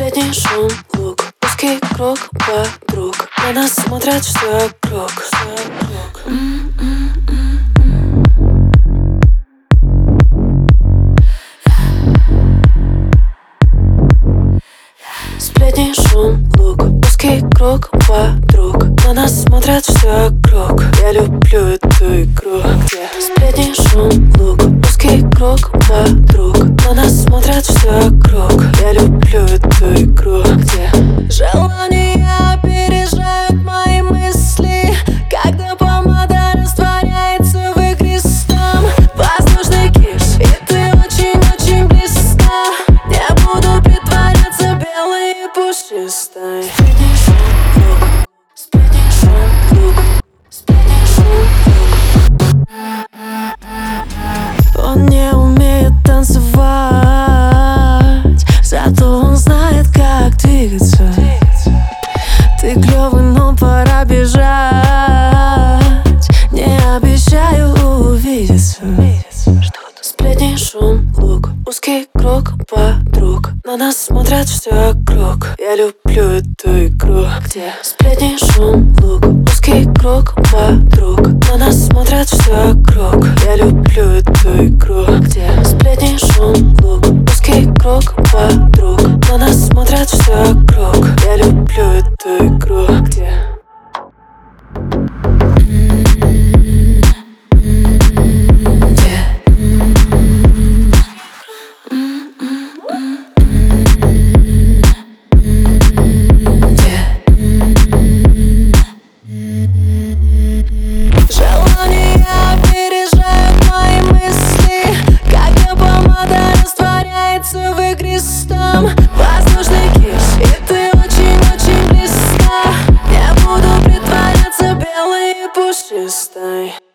Сплетни, шум, лук, узкий круг подруг. На нас смотрят все вокруг. Сплетни, шум, лук, узкий круг подруг. На нас смотрят все вокруг. Я люблю эту игру, где сплетни, шум, лук, узкий круг подруг. На нас смотрят все вокруг. Я люблю эту игру, где желания опережают мои мысли, когда помада растворяется в игристом. Воздушный киш, и ты очень-очень близко. Не буду притворяться белой и пушистой. Сплетни, шум, лук, сплетни, шум, лук, сплетни, шум, лук. Он не умеет танцевать, зато он знает, как двигаться. Ты клёвый, но пора бежать. Не обещаю увидеться. Сплетни, шум, лук, узкий круг подруг. На нас смотрят все вокруг. Я люблю эту игру, где сплетни, шум, лук, узкий круг подруг. На нас смотрят все вокруг. Я люблю эту игру, где сплетни, шум, лук, узкий круг подруг. На нас смотрят все вокруг. Я люблю эту игру, где желания опережают мои мысли, когда помада растворяется в игристом. Воздушный киш, и ты очень-очень близко. Не буду притворяться белой и пушистой.